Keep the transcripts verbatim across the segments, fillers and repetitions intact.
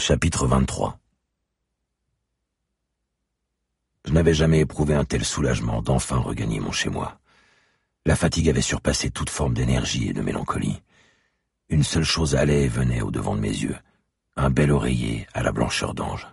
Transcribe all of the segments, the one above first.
Chapitre vingt-trois. Je n'avais jamais éprouvé un tel soulagement d'enfin regagner mon chez-moi. La fatigue avait surpassé toute forme d'énergie et de mélancolie. Une seule chose allait et venait au-devant de mes yeux, un bel oreiller à la blancheur d'ange.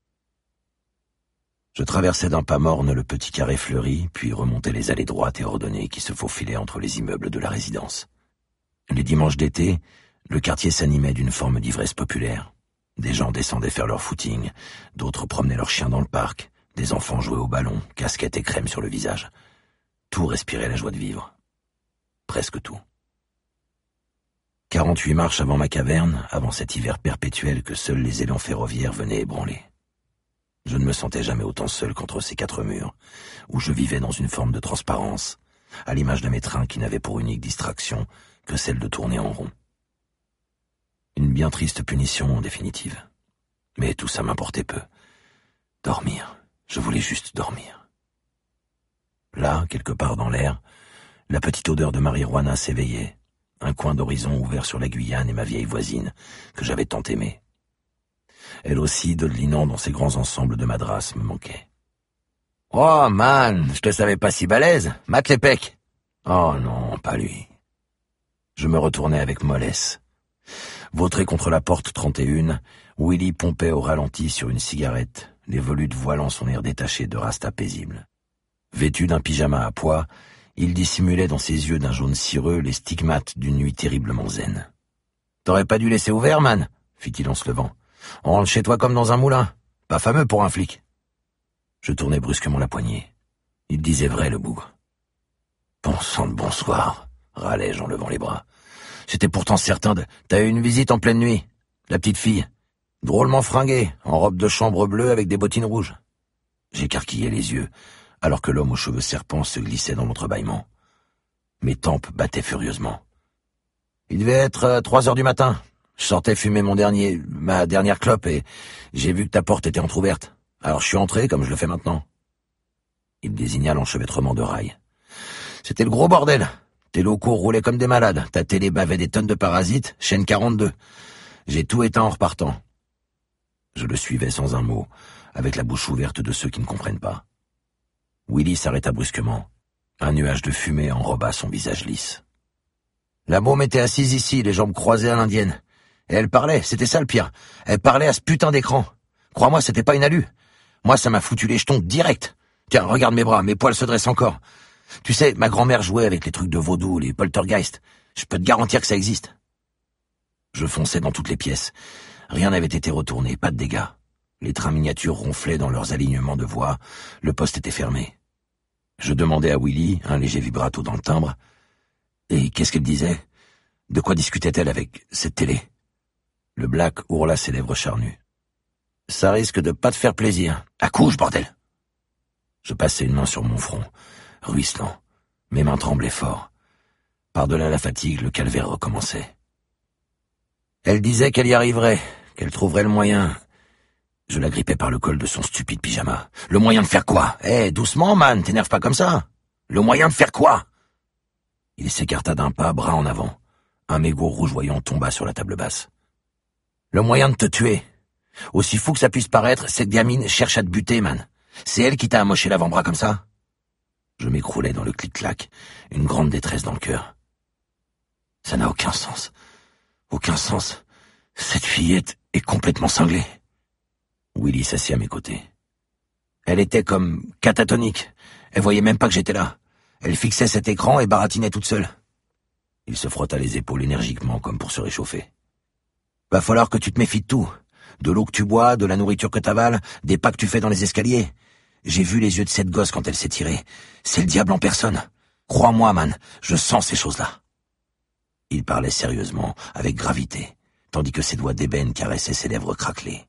Je traversais d'un pas morne le petit carré fleuri, puis remontais les allées droites et ordonnées qui se faufilaient entre les immeubles de la résidence. Les dimanches d'été, le quartier s'animait d'une forme d'ivresse populaire. Des gens descendaient faire leur footing, d'autres promenaient leurs chiens dans le parc, des enfants jouaient au ballon, casquettes et crème sur le visage. Tout respirait la joie de vivre. Presque tout. Quarante-huit marches avant ma caverne, avant cet hiver perpétuel que seuls les élans ferroviaires venaient ébranler. Je ne me sentais jamais autant seul qu'entre ces quatre murs, où je vivais dans une forme de transparence, à l'image de mes trains qui n'avaient pour unique distraction que celle de tourner en rond. Une bien triste punition en définitive. Mais tout ça m'importait peu. Dormir. Je voulais juste dormir. Là, quelque part dans l'air, la petite odeur de marijuana s'éveillait, un coin d'horizon ouvert sur la Guyane et ma vieille voisine, que j'avais tant aimée. Elle aussi, dodelinant dans ses grands ensembles de madras, me manquait. « Oh, man, je te savais pas si balèze, mate les pecs !»« Oh non, pas lui. » Je me retournai avec mollesse. Vautré contre la porte trente et un, Willy pompait au ralenti sur une cigarette, les volutes voilant son air détaché de rasta paisible. Vêtu d'un pyjama à pois, il dissimulait dans ses yeux d'un jaune cireux les stigmates d'une nuit terriblement zen. « T'aurais pas dû laisser ouvert, man ?» fit-il en se levant. « On rentre chez toi comme dans un moulin. Pas fameux pour un flic. » Je tournai brusquement la poignée. Il disait vrai, le bougre. « Bon sang de bonsoir !» râlai-je en levant les bras. « J'étais pourtant certain de... T'as eu une visite en pleine nuit. La petite fille. Drôlement fringuée, en robe de chambre bleue avec des bottines rouges. » J'écarquillai les yeux, alors que l'homme aux cheveux serpents se glissait dans l'entrebâillement. Mes tempes battaient furieusement. Il devait être euh, trois heures du matin. Je sortais fumer mon dernier, ma dernière clope et j'ai vu que ta porte était entr'ouverte. Alors je suis entré comme je le fais maintenant. Il désigna l'enchevêtrement de rails. C'était le gros bordel. Tes locaux roulaient comme des malades. Ta télé bavait des tonnes de parasites, chaîne quarante-deux. J'ai tout éteint en repartant. Je le suivais sans un mot, avec la bouche ouverte de ceux qui ne comprennent pas. Willy s'arrêta brusquement. Un nuage de fumée enroba son visage lisse. La môme était assise ici, les jambes croisées à l'indienne. Et elle parlait, c'était ça le pire. Elle parlait à ce putain d'écran. Crois-moi, c'était pas une alu. Moi, ça m'a foutu les jetons direct. Tiens, regarde mes bras, mes poils se dressent encore. Tu sais, ma grand-mère jouait avec les trucs de vaudou, les poltergeists. Je peux te garantir que ça existe. Je fonçais dans toutes les pièces. Rien n'avait été retourné, pas de dégâts. Les trains miniatures ronflaient dans leurs alignements de voix. Le poste était fermé. Je demandais à Willy, un léger vibrato dans le timbre. Et qu'est-ce qu'elle disait? De quoi discutait-elle avec cette télé? Le black ourla ses lèvres charnues. Ça risque de pas te faire plaisir. Accouche, bordel! Je passai une main sur mon front, ruisselant. Mes mains tremblaient fort. Par-delà la fatigue, le calvaire recommençait. Elle disait qu'elle y arriverait, qu'elle trouverait le moyen. Je la grippais par le col de son stupide pyjama. Le moyen de faire quoi? Eh, hey, doucement, man, t'énerve pas comme ça. Le moyen de faire quoi? Il s'écarta d'un pas, bras en avant. Un mégot rougeoyant tomba sur la table basse. Le moyen de te tuer. Aussi fou que ça puisse paraître, cette gamine cherche à te buter, man. C'est elle qui t'a amoché l'avant-bras comme ça? Je m'écroulais dans le clic-clac, une grande détresse dans le cœur. Ça n'a aucun sens. Aucun sens. Cette fillette est complètement cinglée. Willy s'assit à mes côtés. Elle était comme catatonique. Elle voyait même pas que j'étais là. Elle fixait cet écran et baratinait toute seule. Il se frotta les épaules énergiquement comme pour se réchauffer. Va falloir que tu te méfies de tout. De l'eau que tu bois, de la nourriture que t'avales, des pas que tu fais dans les escaliers. J'ai vu les yeux de cette gosse quand elle s'est tirée. C'est le diable en personne. Crois-moi, man, je sens ces choses-là. Il parlait sérieusement, avec gravité, tandis que ses doigts d'ébène caressaient ses lèvres craquelées.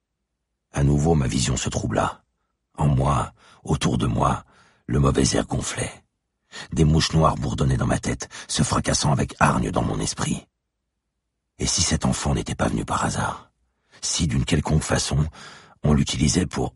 À nouveau, ma vision se troubla. En moi, autour de moi, le mauvais air gonflait. Des mouches noires bourdonnaient dans ma tête, se fracassant avec hargne dans mon esprit. Et si cet enfant n'était pas venu par hasard? Si, d'une quelconque façon, on l'utilisait pour...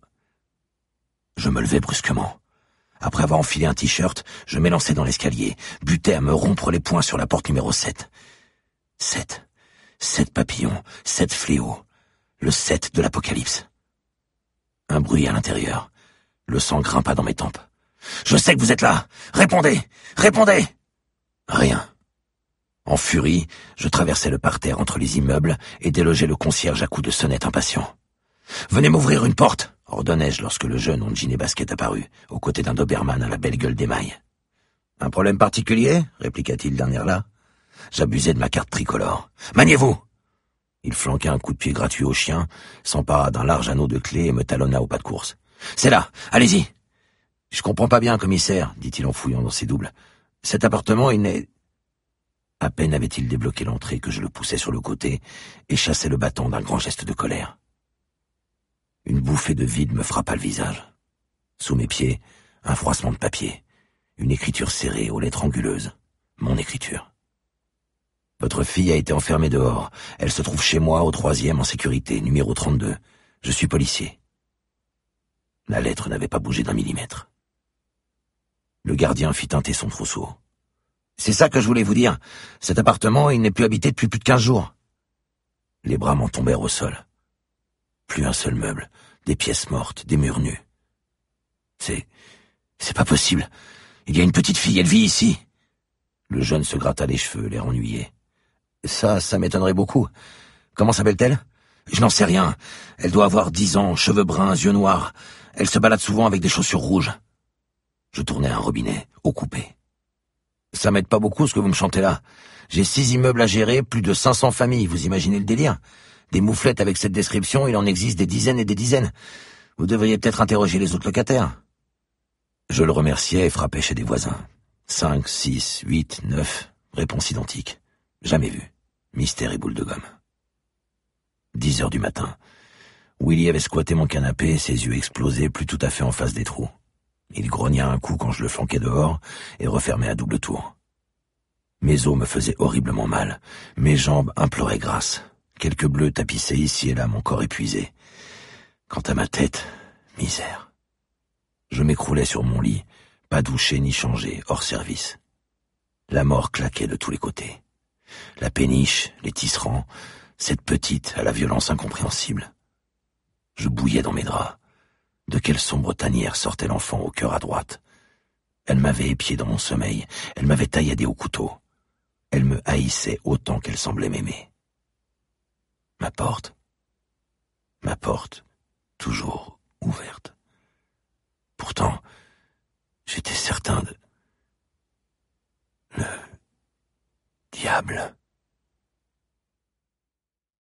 Je me levai brusquement. Après avoir enfilé un t-shirt, je m'élançai dans l'escalier, butai à me rompre les poings sur la porte numéro sept. Sept. Sept papillons, sept fléaux. Le sept de l'Apocalypse. Un bruit à l'intérieur. Le sang grimpa dans mes tempes. « Je sais que vous êtes là! Répondez! Répondez !» Rien. En furie, je traversai le parterre entre les immeubles et délogeai le concierge à coups de sonnette impatient. « Venez m'ouvrir une porte !» ordonnai-je lorsque le jeune en jean et basket apparut, aux côtés d'un Doberman à la belle gueule d'émail. « Un problème particulier ?» répliqua-t-il d'un air là. J'abusai de ma carte tricolore. « Maniez-vous !» Il flanqua un coup de pied gratuit au chien, s'empara d'un large anneau de clé et me talonna au pas de course. « C'est là, allez-y !»« Je comprends pas bien, commissaire, » dit-il en fouillant dans ses doubles. « Cet appartement, il n'est... » À peine avait-il débloqué l'entrée que je le poussai sur le côté et chassai le bâton d'un grand geste de colère. Une bouffée de vide me frappa le visage. Sous mes pieds, un froissement de papier, une écriture serrée aux lettres anguleuses, mon écriture. Votre fille a été enfermée dehors. Elle se trouve chez moi, au troisième, en sécurité, numéro trente-deux. Je suis policier. La lettre n'avait pas bougé d'un millimètre. Le gardien fit teinter son trousseau. C'est ça que je voulais vous dire. Cet appartement, il n'est plus habité depuis plus de quinze jours. Les bras m'en tombèrent au sol. Plus un seul meuble, des pièces mortes, des murs nus. C'est... c'est pas possible. Il y a une petite fille, elle vit ici. Le jeune se gratta les cheveux, l'air ennuyé. Ça, ça m'étonnerait beaucoup. Comment s'appelle-t-elle? Je n'en sais rien. Elle doit avoir dix ans, cheveux bruns, yeux noirs. Elle se balade souvent avec des chaussures rouges. Je tournai un robinet, eau coupée. Ça m'aide pas beaucoup ce que vous me chantez là. J'ai six immeubles à gérer, plus de cinq cents familles, vous imaginez le délire? Des mouflettes avec cette description, il en existe des dizaines et des dizaines. Vous devriez peut-être interroger les autres locataires. Je le remerciai et frappai chez des voisins. Cinq, six, huit, neuf, réponse identique. Jamais vu. Mystère et boule de gomme. Dix heures du matin. Willy avait squatté mon canapé, ses yeux explosés, plus tout à fait en face des trous. Il grogna un coup quand je le flanquai dehors et refermai à double tour. Mes os me faisaient horriblement mal. Mes jambes imploraient grâce. Quelques bleus tapissaient ici et là mon corps épuisé. Quant à ma tête, misère. Je m'écroulais sur mon lit, pas douché ni changé, hors service. La mort claquait de tous les côtés. La péniche, les tisserands, cette petite à la violence incompréhensible. Je bouillais dans mes draps. De quelle sombre tanière sortait l'enfant au cœur à droite? Elle m'avait épié dans mon sommeil, elle m'avait tailladé au couteau. Elle me haïssait autant qu'elle semblait m'aimer. Ma porte, ma porte, toujours ouverte. Pourtant, j'étais certain de... Le diable...